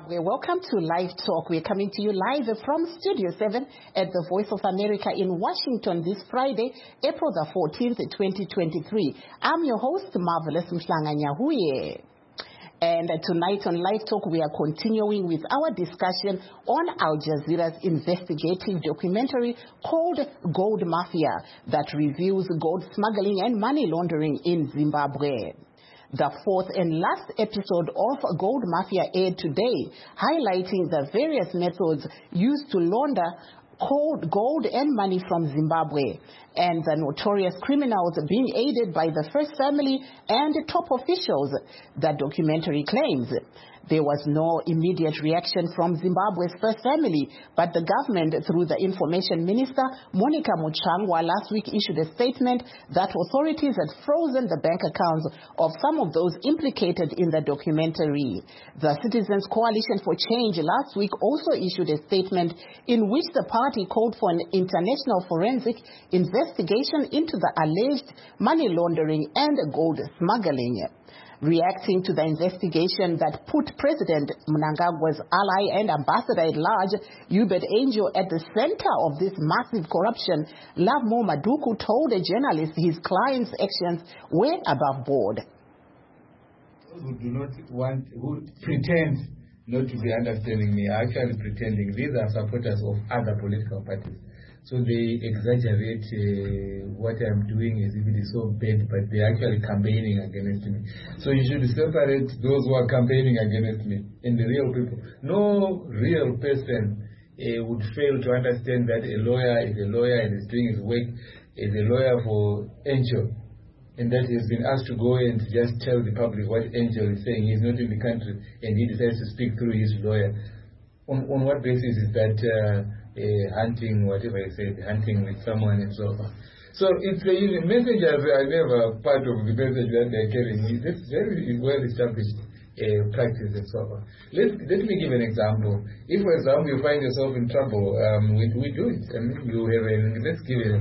Zimbabwe. Welcome to Live Talk. We're coming to you live from Studio 7 at the Voice of America in Washington this Friday, April the 14th, 2023. I'm your host, Marvelous Mhlanga Nyahuye. And tonight on Live Talk, we are continuing with our discussion on Al Jazeera's investigative documentary called Gold Mafia that reveals gold smuggling and money laundering in Zimbabwe. The fourth and last episode of Gold Mafia aired today, highlighting the various methods used to launder gold and money from Zimbabwe, and the notorious criminals being aided by the First Family and top officials, the documentary claims. There was no immediate reaction from Zimbabwe's First Family, but the government, through the Information Minister, Monica Muchangwa, last week issued a statement that authorities had frozen the bank accounts of some of those implicated in the documentary. The Citizens Coalition for Change last week also issued a statement in which the party called for an international forensic investigation into the alleged money laundering and gold smuggling. Reacting to the investigation that put President Mnangagwa's ally and ambassador at large, Hubert Angel, at the center of this massive corruption, Lovemore Maduku told a journalist his client's actions were above board. Those who do not want, who pretend not to be understanding me, are actually pretending. These are supporters of other political parties. So they exaggerate what I'm doing as if it is so bad, but they're actually campaigning against me. So you should separate those who are campaigning against me and the real people. No real person would fail to understand that a lawyer is a lawyer and is doing his work as a lawyer for Angel, and that he has been asked to go and just tell the public what Angel is saying. He's not in the country and he decides to speak through his lawyer. On what basis is that hunting, whatever you say, hunting with someone and so on? So it's a messengers are never part of the message that they're carrying. It's very well established practice and so on. Let me give an example. If, for example, you find yourself in trouble, we do it. I mean, you have let's give it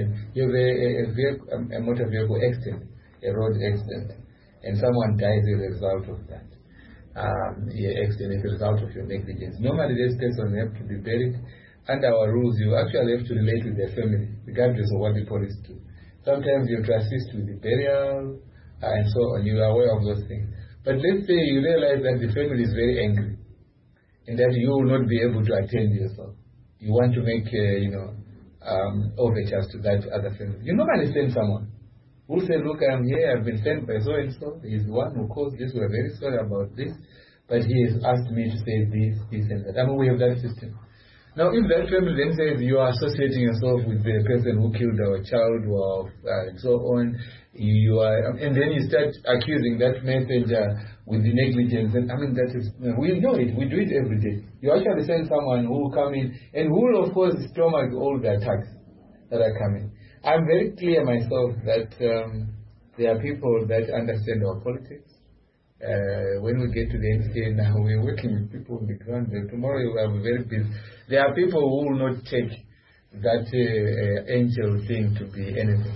a motor vehicle accident, a road accident, and someone dies as a result of that. Accident as a result of your negligence. Normally, this person have to be buried. Under our rules, you actually have to relate with their family, regardless of what the police do. Sometimes you have to assist with the burial and so on. You are aware of those things. But let's say you realize that the family is very angry and that you will not be able to attend yourself. You want to make, overtures to that other family. You normally send someone who will say, look, I'm here, I've been sent by so-and-so. He's the one who caused this. We're very sorry about this. But he has asked me to say this, and that. I mean, we have that system. Now, if that family then says you are associating yourself with the person who killed our child or and so on, and then you start accusing that messenger with the negligence, and I mean, that is, we know it, we do it every day. You actually send someone who will come in and who will, of course, stomach all the attacks that are coming. I'm very clear myself that there are people that understand our politics. When we get to the end stage now, we're working with people on the ground. Tomorrow we will be very busy. There are people who will not take that Angel thing to be anything.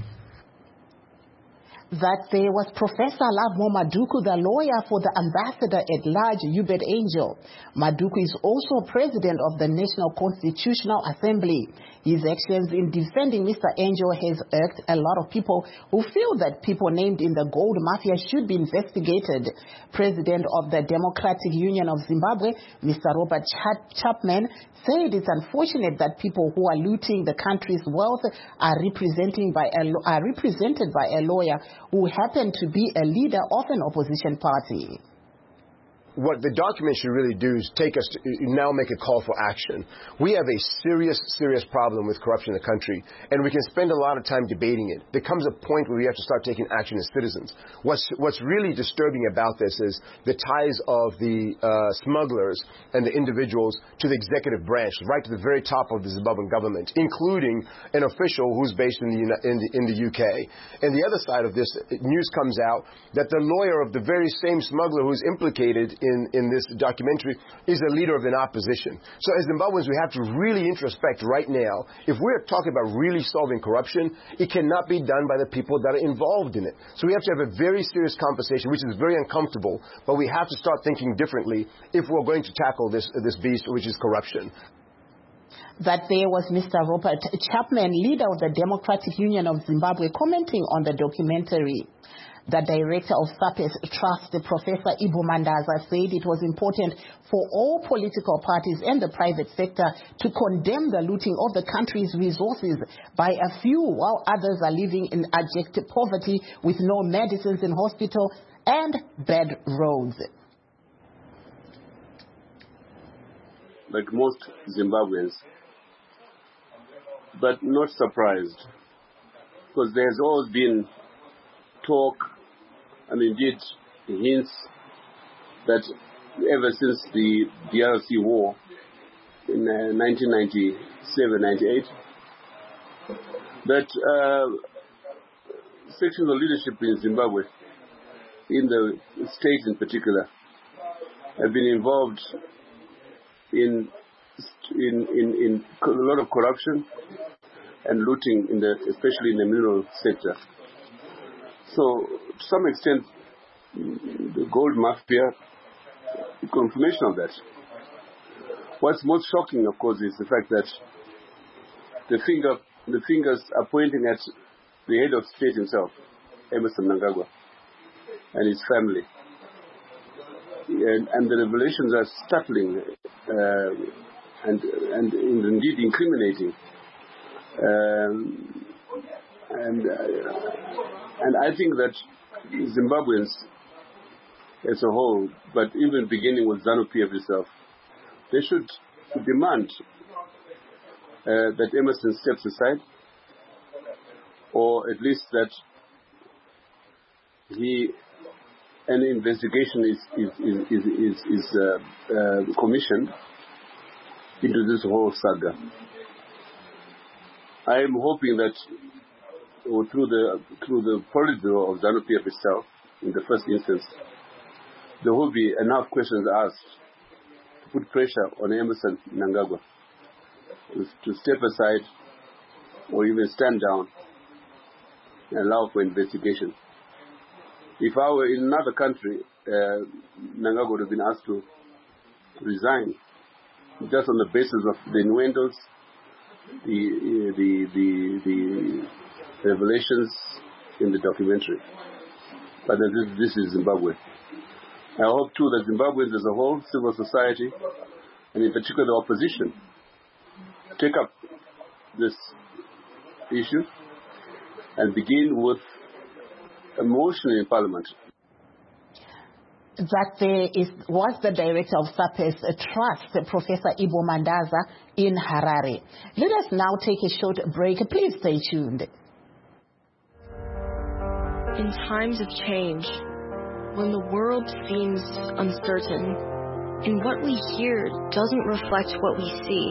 That there was Professor Lovemore Maduku, the lawyer for the ambassador at large, Hubert Angel. Maduku is also president of the National Constitutional Assembly. His actions in defending Mr. Angel has irked a lot of people who feel that people named in the gold mafia should be investigated. President of the Democratic Union of Zimbabwe, Mr. Robert Chapman, said it's unfortunate that people who are looting the country's wealth are represented by a lawyer who happened to be a leader of an opposition party. What the document should really do is take us to now make a call for action. We have a serious problem with corruption in the country, and we can spend a lot of time debating it. There comes a point where we have to start taking action as citizens. What's really disturbing about this is the ties of the smugglers and the individuals to the executive branch, right to the very top of the Zimbabwean government, including an official who's based in the UK. And the other side of this news comes out that the lawyer of the very same smuggler who's implicated in this documentary is a leader of an opposition. So as Zimbabweans, we have to really introspect right now. If we're talking about really solving corruption, it cannot be done by the people that are involved in it. So we have to have a very serious conversation, which is very uncomfortable, but we have to start thinking differently if we're going to tackle this beast, which is corruption. That there was Mr. Robert Chapman, leader of the Democratic Union of Zimbabwe, commenting on the documentary. The director of SAPES Trust, Professor Ibu Mandaza, said it was important for all political parties and the private sector to condemn the looting of the country's resources by a few, while others are living in abject poverty with no medicines in hospital and bad roads. Like most Zimbabweans, but not surprised, because there's always been talk and indeed hints that ever since the DRC war in 1997-98, that sections of leadership in Zimbabwe, in the state in particular, have been involved in a lot of corruption and looting, especially in the mineral sector. So, to some extent, the gold mafia, the confirmation of that. What's most shocking, of course, is the fact that the fingers are pointing at the head of state himself, Emmerson Mnangagwa, and his family. And the revelations are startling and indeed incriminating. And I think that Zimbabweans as a whole, but even beginning with ZANU-PF itself, they should demand that Emmerson steps aside, or at least that an investigation is commissioned into this whole saga. I am hoping that through the Politburo of ZANU-PF itself, in the first instance, there will be enough questions asked to put pressure on Emmerson Mnangagwa to step aside or even stand down and allow for investigation. If I were in another country, Mnangagwa would have been asked to resign just on the basis of the innuendos, the revelations in the documentary. But this is Zimbabwe. I hope too that Zimbabweans as a whole, civil society, and in particular the opposition, take up this issue and begin with a motion in Parliament. That was the director of SAPES Trust, Professor Ibu Mandaza, in Harare. Let us now take a short break. Please stay tuned. In times of change, when the world seems uncertain, and what we hear doesn't reflect what we see,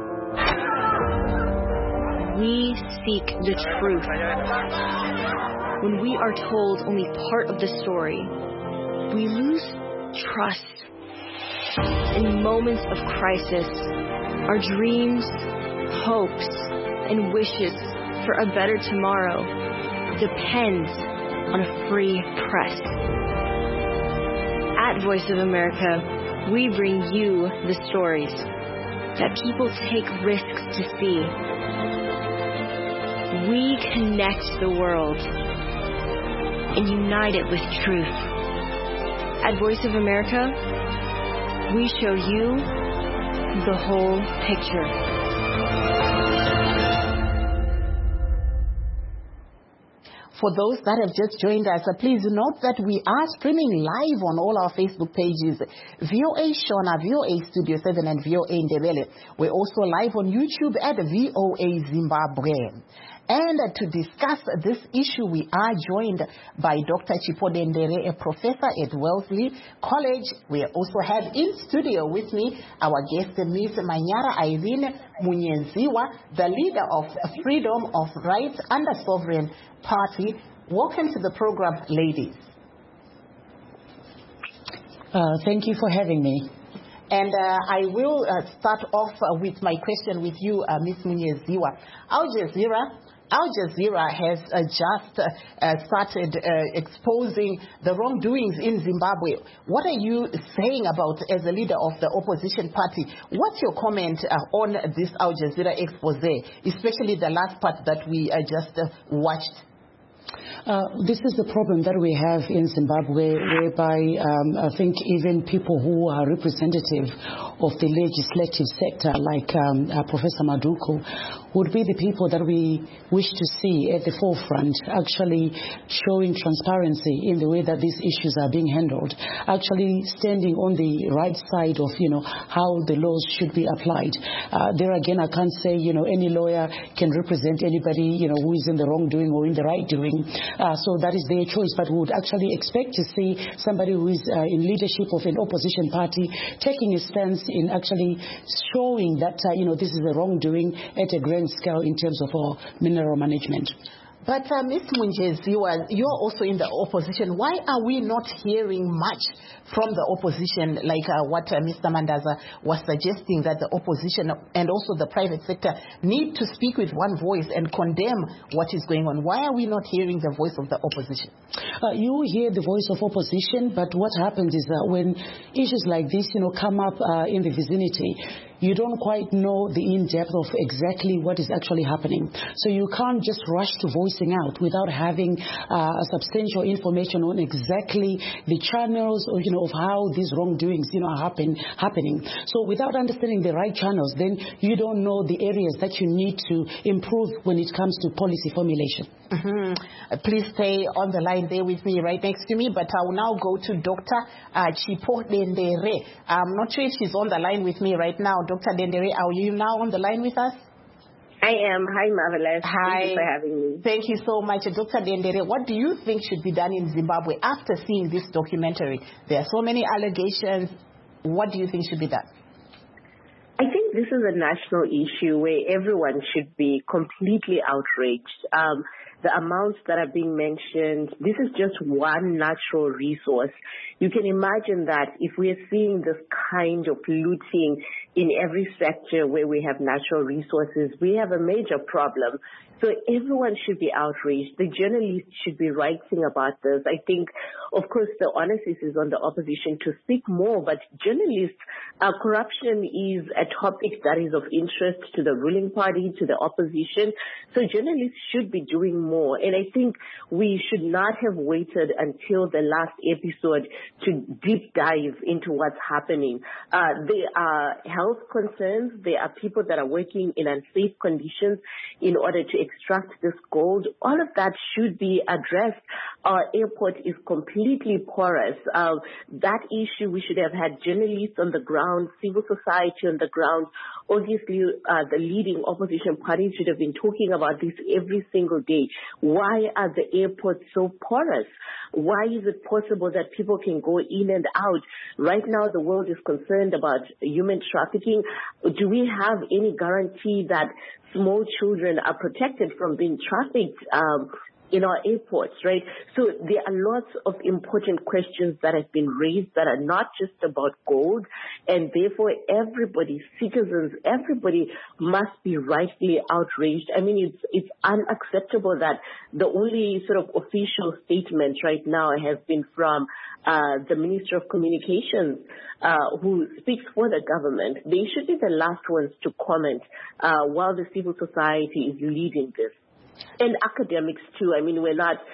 we seek the truth. When we are told only part of the story, we lose trust. In moments of crisis, our dreams, hopes, and wishes for a better tomorrow depends on a free press. At Voice of America, we bring you the stories that people take risks to see. We connect the world and unite it with truth. At Voice of America, we show you the whole picture. For those that have just joined us, please note that we are streaming live on all our Facebook pages, VOA Shona, VOA Studio 7, and VOA Ndebele. We're also live on YouTube at VOA Zimbabwe. And to discuss this issue, we are joined by Dr. Chipode Ndere, a professor at Wellesley College. We also have in studio with me our guest, Ms. Manyara Irene Munyenziwa, the leader of Freedom of Rights and the Sovereign Party. Welcome to the program, ladies. Thank you for having me. And I will start off with my question with you, Ms. Munyeziwa. Al Jazeera has just started exposing the wrongdoings in Zimbabwe. What are you saying about, as a leader of the opposition party, what's your comment on this Al Jazeera expose, especially the last part that we just watched? This is the problem that we have in Zimbabwe, whereby I think even people who are representative of the legislative sector, like Professor Maduku, would be the people that we wish to see at the forefront, actually showing transparency in the way that these issues are being handled, actually standing on the right side of, how the laws should be applied. There again, I can't say, any lawyer can represent anybody, who is in the wrongdoing or in the right doing. So that is their choice, but we would actually expect to see somebody who is in leadership of an opposition party taking a stance in actually showing that, this is a wrongdoing at a grand scale in terms of our mineral management. But Ms. Munyeziwa, you're also in the opposition. Why are we not hearing much from the opposition, like what Mr. Mandaza was suggesting, that the opposition and also the private sector need to speak with one voice and condemn what is going on? Why are we not hearing the voice of the opposition? You hear the voice of opposition, but what happens is that when issues like this, come up in the vicinity, you don't quite know the in-depth of exactly what is actually happening. So you can't just rush to voicing out without having substantial information on exactly the channels or, of how these wrongdoings, are happening. So without understanding the right channels, then you don't know the areas that you need to improve when it comes to policy formulation. Mm-hmm. Please stay on the line there with me, right next to me, but I will now go to Dr. Chipo Dendere. I'm not sure if she's on the line with me right now. Dr. Dendere, are you now on the line with us? I am. Hi, Marvelous. Hi. Thank you for having me. Thank you so much. Dr. Dendere, what do you think should be done in Zimbabwe after seeing this documentary? There are so many allegations. What do you think should be done? I think this is a national issue where everyone should be completely outraged. The amounts that are being mentioned, this is just one natural resource. You can imagine that if we are seeing this kind of looting in every sector where we have natural resources, we have a major problem. So everyone should be outraged. The journalists should be writing about this. I think, of course, the onus is on the opposition to speak more, but journalists, corruption is a topic that is of interest to the ruling party, to the opposition. So journalists should be doing more. And I think we should not have waited until the last episode to deep dive into what's happening. There are health concerns. There are people that are working in unsafe conditions in order to extract this gold. All of that should be addressed. Our airport is completely porous. That issue, we should have had journalists on the ground, civil society on the ground. Obviously, the leading opposition parties should have been talking about this every single day. Why are the airports so porous? Why is it possible that people can go in and out? Right now, the world is concerned about human trafficking. Do we have any guarantee that small children are protected from being trafficked in our airports, right? So there are lots of important questions that have been raised that are not just about gold, and therefore everybody, citizens, everybody must be rightly outraged. I mean, it's unacceptable that the only sort of official statement right now has been from the Minister of Communications, who speaks for the government. They should be the last ones to comment while the civil society is leading this. And academics too. I mean,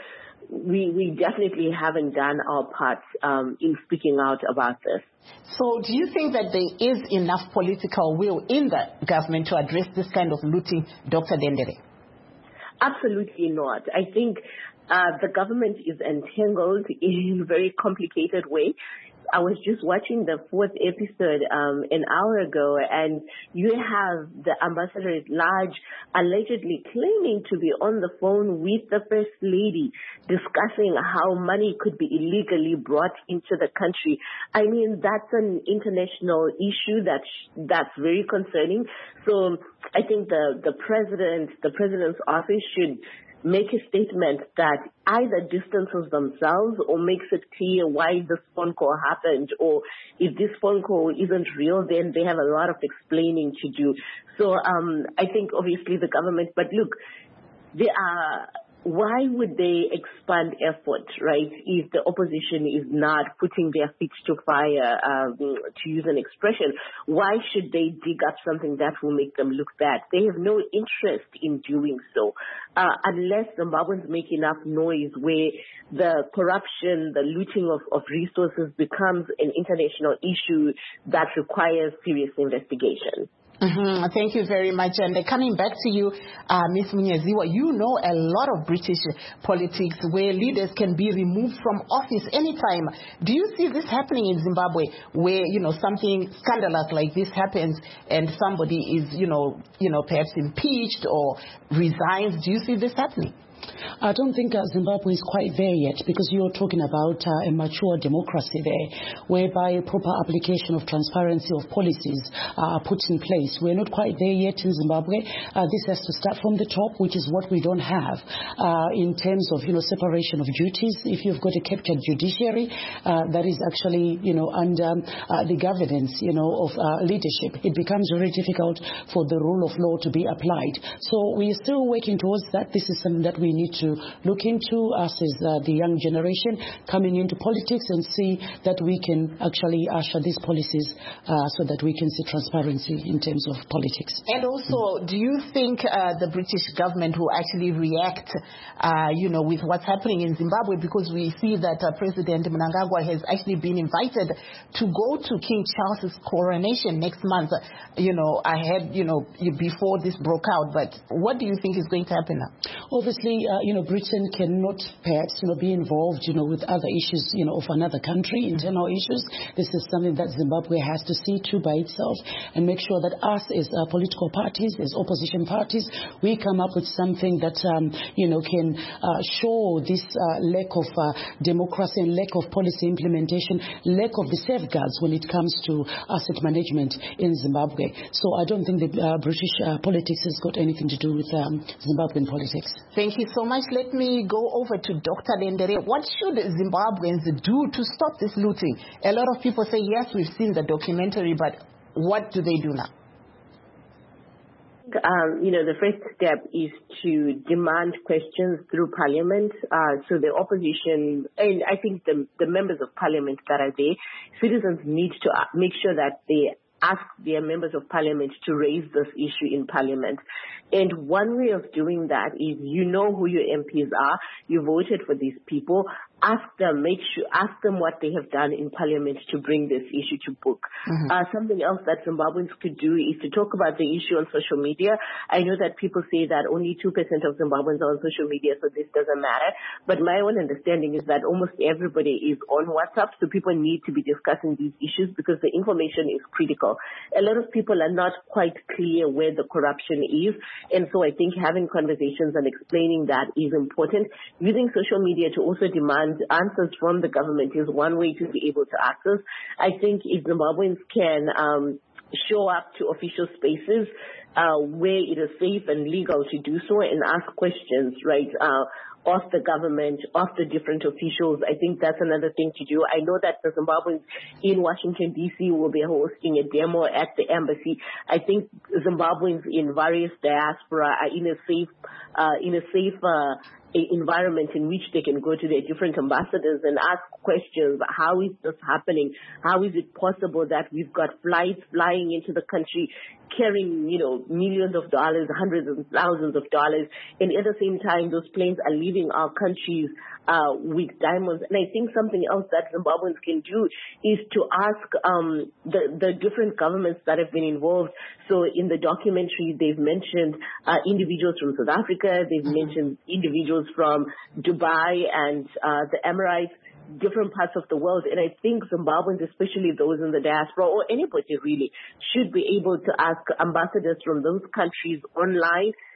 we definitely haven't done our part in speaking out about this. So do you think that there is enough political will in the government to address this kind of looting, Dr. Dendere? Absolutely not. I think the government is entangled in a very complicated way. I was just watching the fourth episode an hour ago, and you have the ambassador at large allegedly claiming to be on the phone with the First Lady discussing how money could be illegally brought into the country. I mean, that's an international issue that's very concerning. So I think the president's office should make a statement that either distances themselves or makes it clear why this phone call happened, or if this phone call isn't real, then they have a lot of explaining to do. So I think obviously the government, but look, why would they expand effort, right, if the opposition is not putting their feet to fire, to use an expression? Why should they dig up something that will make them look bad? They have no interest in doing so, unless Zimbabweans make enough noise where the corruption, the looting of resources becomes an international issue that requires serious investigation. Mm-hmm. Thank you very much. And coming back to you, Ms. Munyeziwa, you know a lot of British politics where leaders can be removed from office anytime. Do you see this happening in Zimbabwe where, something scandalous like this happens and somebody is, perhaps impeached or resigns? Do you see this happening? I don't think Zimbabwe is quite there yet, because you're talking about a mature democracy there, whereby proper application of transparency of policies are put in place. We're not quite there yet in Zimbabwe. This has to start from the top, which is what we don't have in terms of separation of duties. If you've got a captured judiciary that is actually under the governance of leadership, it becomes very difficult for the rule of law to be applied. So we're still working towards that. This is something that we need to look into, us as the young generation coming into politics, and see that we can actually usher these policies so that we can see transparency in terms of politics. And also, do you think the British government will actually react, with what's happening in Zimbabwe? Because we see that President Mnangagwa has actually been invited to go to King Charles's coronation next month, ahead, before this broke out. But what do you think is going to happen now? Obviously, Britain cannot perhaps be involved with other issues of another country, internal issues. This is something that Zimbabwe has to see to by itself and make sure that us as political parties, as opposition parties, we come up with something that can show this lack of democracy and lack of policy implementation, lack of the safeguards when it comes to asset management in Zimbabwe. So I don't think the British politics has got anything to do with Zimbabwean politics. Thank you so much. Let me go over to Dr. Lendere. What should Zimbabweans do to stop this looting? A lot of people say, yes, we've seen the documentary, but what do they do now? The first step is to demand questions through Parliament. So the opposition, and I think the members of Parliament that are there, citizens need to make sure that they ask their members of Parliament to raise this issue in Parliament. And one way of doing that is who your MPs are, you voted for these people, ask them what they have done in Parliament to bring this issue to book. Mm-hmm. Something else that Zimbabweans could do is to talk about the issue on social media. I know that people say that only 2% of Zimbabweans are on social media, so this doesn't matter. But my own understanding is that almost everybody is on WhatsApp, so people need to be discussing these issues because the information is critical. A lot of people are not quite clear where the corruption is, and so I think having conversations and explaining that is important. Using social media to also demand answers from the government is one way to be able to access. I think if Zimbabweans can show up to official spaces where it is safe and legal to do so and ask questions, right, of the government, of the different officials, I think that's another thing to do. I know that the Zimbabweans in Washington, D.C. will be hosting a demo at the embassy. I think Zimbabweans in various diaspora are in a safe environment in which they can go to their different ambassadors and ask questions. How is this happening? How is it possible that we've got flights flying into the country carrying, millions of dollars, hundreds of thousands of dollars, and at the same time those planes are leaving our countries with diamonds? And I think something else that Zimbabweans can do is to ask the different governments that have been involved. So in the documentary, they've mentioned individuals from South Africa, they've mentioned individuals from Dubai and the Emirates, different parts of the world. And I think Zimbabweans, especially those in the diaspora or anybody really, should be able to ask ambassadors from those countries online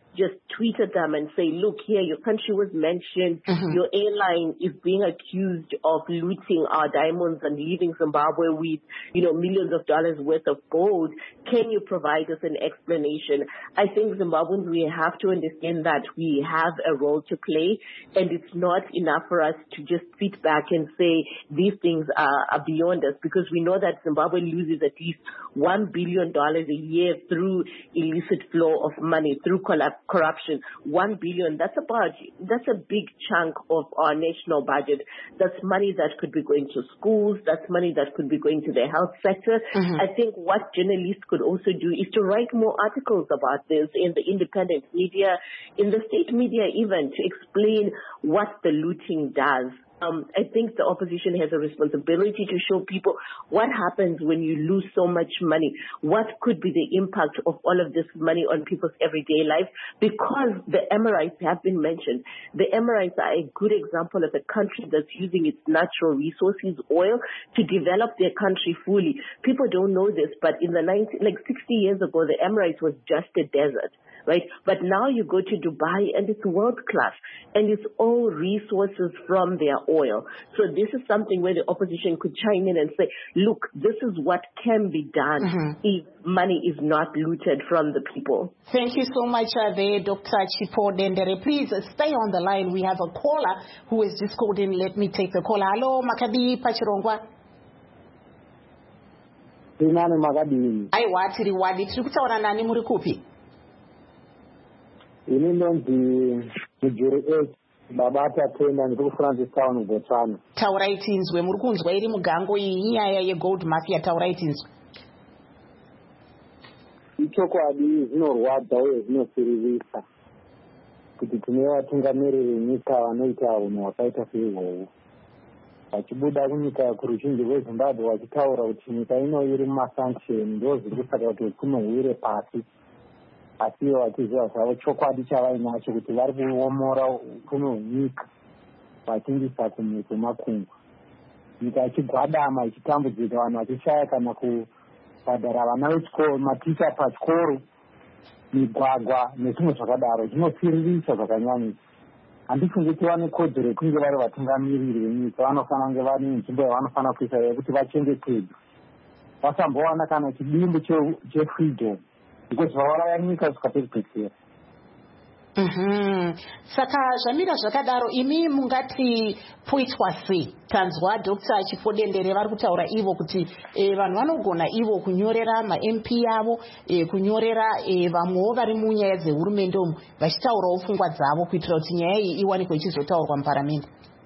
just tweet at them and say, look here, your country was mentioned, your airline is being accused of looting our diamonds and leaving Zimbabwe with, millions of dollars worth of gold. Can you provide us an explanation? I think Zimbabweans, we have to understand that we have a role to play, and it's not enough for us to just sit back and say these things are beyond us, because we know that Zimbabwe loses at least $1 billion a year through illicit flow of money, through corruption. 1 billion, that's a big chunk of our national budget. That's money that could be going to schools, that's money that could be going to the health sector. I think what journalists could also do is to write more articles about this in the independent media, in the state media even, to explain what the looting does. I think the opposition has a responsibility to show people what happens when you lose so much money. What could be the impact of all of this money on people's everyday life? Because the Emirates have been mentioned. The Emirates are a good example of a country that's using its natural resources, oil, to develop their country fully. People don't know this, but in the 60 years ago, the Emirates was just a desert. Right? But now you go to Dubai and it's world class, and it's all resources from their oil. So this is something where the opposition could chime in and say, look, this is what can be done if money is not looted from the people. Thank you so much there, Dr. Chipho Dendere. Please stay on the line. We have a caller who has just called in. Let me take the caller. Hello, Makabi Pachirongwa. Aiwa tiri wadi tiri kutaura nani muri kupi? Ini ndonzi mujuri 8 babata tenda ndiri Francis Town Botswana. Taura itinzwe muri kunzwa iri mugango iyi nyaya yegold mafia. Taura itinzwe. Ichokwadi zvinorwadza uye zvinosirivisa kuti tine vatungamiriri venyika vanoita unhu hwakaita seihwohwo, vachibuda kunyika kuruzhinji rweZimbabwe vachitaura kuti nyika ino iri mumasanction, ndo zviri kusaka kuti kunohwire pasi. Asi vachiziva zvavo chokwadi chavainacho kuti vari kuomora upfumi hwenyika vachingisa kumakungwa, nyika ichigwadama ichitambudzika, vanhu vachishaya kana kubhadhara vana vechikoro, maticha pachikoro, migwagwa nezvimwe zvakadaro. Zvinosiririsa zvakanyanyisa. Handifungi kuti vane kodzero yekunge vari vatungamiriri venyika. Vanofanira kunge vane nzvimbo yavanofanira kuisa yekuti vachengetedzwe, vasambowana kana chidimbu chefreedom, because vauraya nyika zvikapedzisira. Saka zvamira zvakadaro, imi mungati poitwa sei? Tanzwa Dr. Chipho Dendere vari kutaura ivo kuti vanhu vanogona ivo kunyorera ma-MP yavo, kunyorera vamwewo vari munyaya dzehurumende umu, vachitaurawo pfungwa dzavo kuitira kuti nyaya iyi iwanikwe ichizotaurwa muparamende.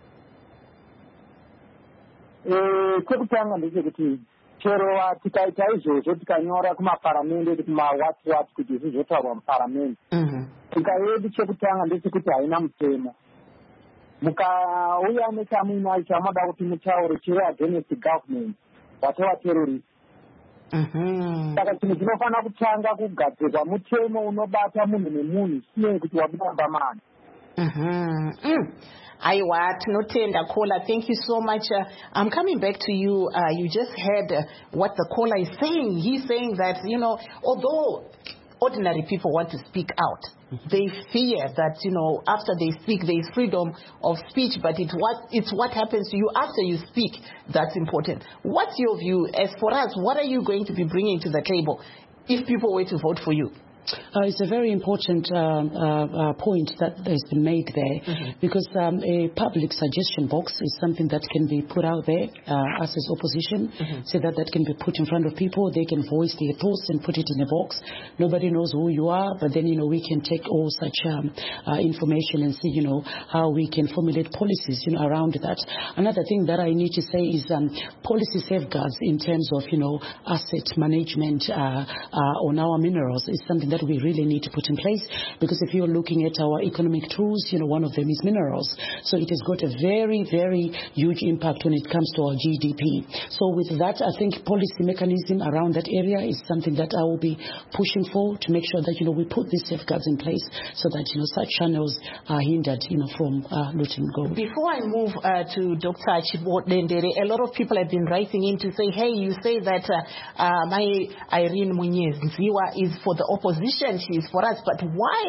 Chekutanga ndechekuti chero tikaita izvozvo tikanyora kumaparamende kuti mawhatsapp kuti zvizotaurwa muparamende, nyika yedu chekutanga ndechekuti haina mutemo. Mukauya nechamwina chamoda kuti mutaure chiri against government, watova terrorist. Saka chinhu chinofanira kutanga kugadzirwa mutemo unobata munhu nemunhu, sinei kuti wabuda mani. Aiwa, tinotenda caller. Thank you so much. I'm coming back to you. You just heard what the caller is saying. He's saying that, although ordinary people want to speak out, they fear that, after they speak, there is freedom of speech, but it's what happens to you after you speak that's important. What's your view? As for us, what are you going to be bringing to the table if people were to vote for you? It's a very important point that has been made there, because a public suggestion box is something that can be put out there as opposition, so that can be put in front of people. They can voice their thoughts and put it in a box. Nobody knows who you are, but then we can take all such information and see how we can formulate policies around that. Another thing that I need to say is policy safeguards in terms of asset management on our minerals is something that we really need to put in place, because if you're looking at our economic tools, one of them is minerals. So it has got a very, very huge impact when it comes to our GDP. So with that, I think policy mechanism around that area is something that I will be pushing for, to make sure that, we put these safeguards in place so that, such channels are hindered, from looting gold. Before I move to Dr. Chipho Dendere, a lot of people have been writing in to say, hey, you say that my Irene Munyez Nziwa is for the opposition, she is for us, but why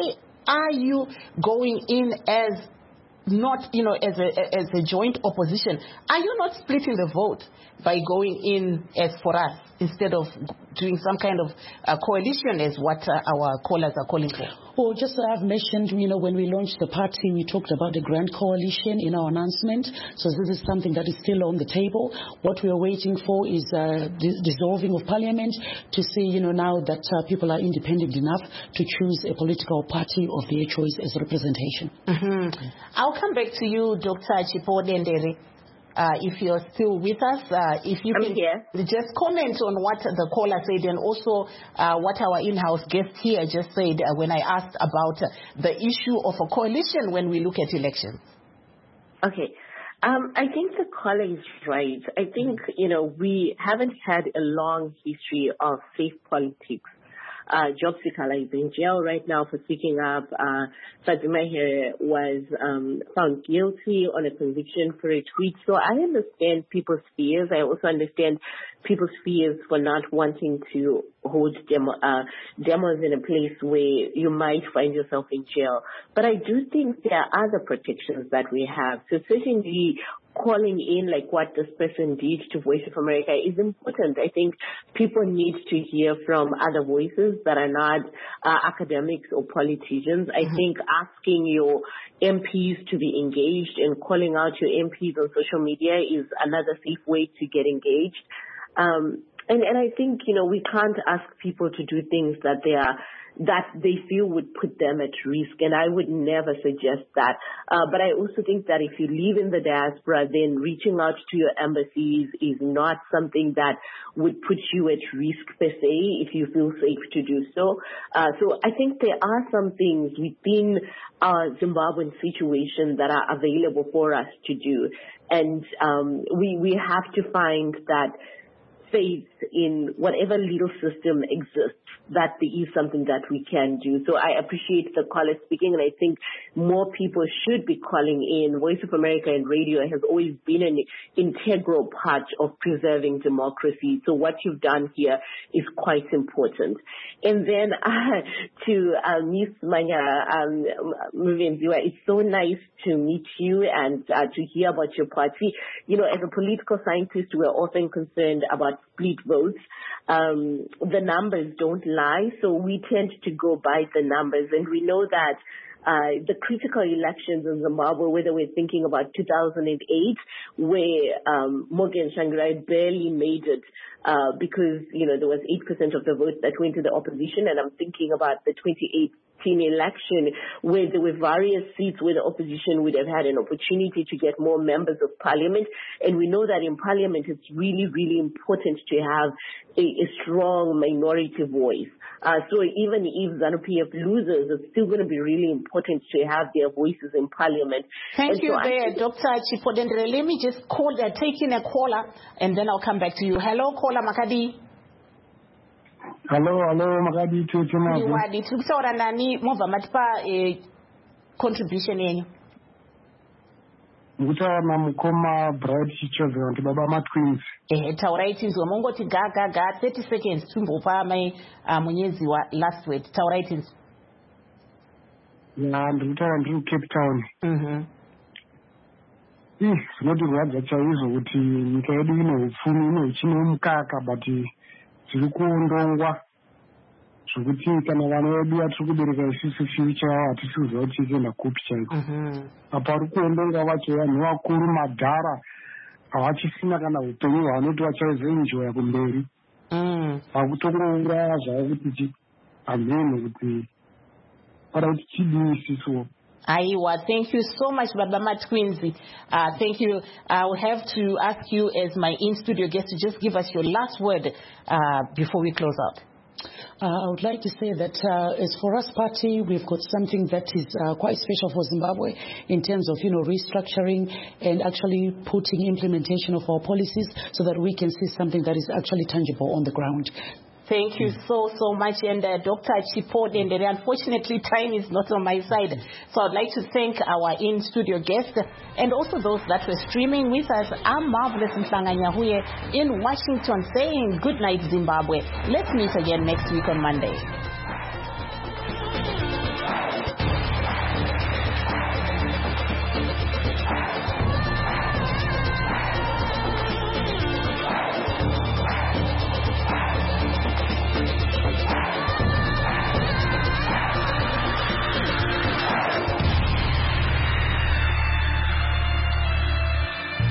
are you going in as not, as a joint opposition? Are you not splitting the vote by going in as for us instead of doing some kind of coalition as what our callers are calling for? Well, just as I've mentioned, when we launched the party, we talked about the Grand Coalition in our announcement. So this is something that is still on the table. What we are waiting for is dissolving of Parliament to see, now that people are independent enough to choose a political party of their choice as representation. Mm-hmm. I'll come back to you, Dr. Chipodendere. If you're still with us, if you can just comment on what the caller said and also what our in-house guest here just said when I asked about the issue of a coalition when we look at elections. Okay. I think the caller is right. I think, we haven't had a long history of safe politics. Job Sikala is in jail right now for speaking up. Fadima here was found guilty on a conviction for a tweet. So I understand people's fears. I also understand people's fears for not wanting to hold demos in a place where you might find yourself in jail. But I do think there are other protections that we have. So certainly calling in like what this person did to Voice of America is important. I think people need to hear from other voices that are not academics or politicians. I think asking your MPs to be engaged and calling out your MPs on social media is another safe way to get engaged. And I think, we can't ask people to do things that they feel would put them at risk, and I would never suggest that. But I also think that if you live in the diaspora, then reaching out to your embassies is not something that would put you at risk per se if you feel safe to do so. So I think there are some things within our Zimbabwean situation that are available for us to do. And we have to find that faith in whatever legal system exists, that there is something that we can do. So I appreciate the caller speaking, and I think more people should be calling in. Voice of America and radio has always been an integral part of preserving democracy. So what you've done here is quite important. And then to Ms. Manya Muvenziwa, it's so nice to meet you and to hear about your party. As a political scientist, we're often concerned about split votes. The numbers don't lie, so we tend to go by the numbers, and we know that the critical elections in Zimbabwe, whether we're thinking about 2008, where Morgan Tsvangirai barely made it because, there was 8% of the votes that went to the opposition, and I'm thinking about the 2018 election where there were various seats where the opposition would have had an opportunity to get more members of parliament. And we know that in parliament it's really, really important to have a strong minority voice. So even if ZANU-PF loses, it's still going to be really important to have their voices in parliament. Thank you there, Dr. Chipodendere. Let me just take in a caller, and then I'll come back to you. Hello, caller Makadi. Hello, Makadi. Niwadi. Tukutaura nani mova matipa contribution yenyu. Ngutaura na mukoma Bright Chichozo ndi baba maTwins. Taurai tinzwa mongoti ga 30 seconds tumbopa mai munyezi wa last word. Taurai tinzwa. Na ndikutaura ndiri Cape Town. Zvinotirwadza chaizvo kuti nyika yedu ine upfumi, ine uchine mukaka, but tiri kuondongwa zvokuti kana vana vedu vatiri kubereka isusu future yavo hatisi kuziva kuti ikuenda kupi chaiko. Apa vari kuondonga vacho vanhu vakuru madhara havachisina kana upenyu hwavanoti vachazoenjoya kumberi. Vakutongouraya zvavo kuti hamene kuti pada kuti chidii isusuwo. Aiwa, thank you so much, Baba Matwinzi. Thank you. I will have to ask you as my in-studio guest to just give us your last word before we close out. I would like to say that as for us party, we've got something that is quite special for Zimbabwe in terms of, restructuring and actually putting implementation of our policies so that we can see something that is actually tangible on the ground. Thank you so much. And Dr. Chipodendere, unfortunately, time is not on my side. So I'd like to thank our in-studio guests and also those that were streaming with us. I'm Marvelous Mhlanga in Washington saying good night, Zimbabwe. Let's meet again next week on Monday.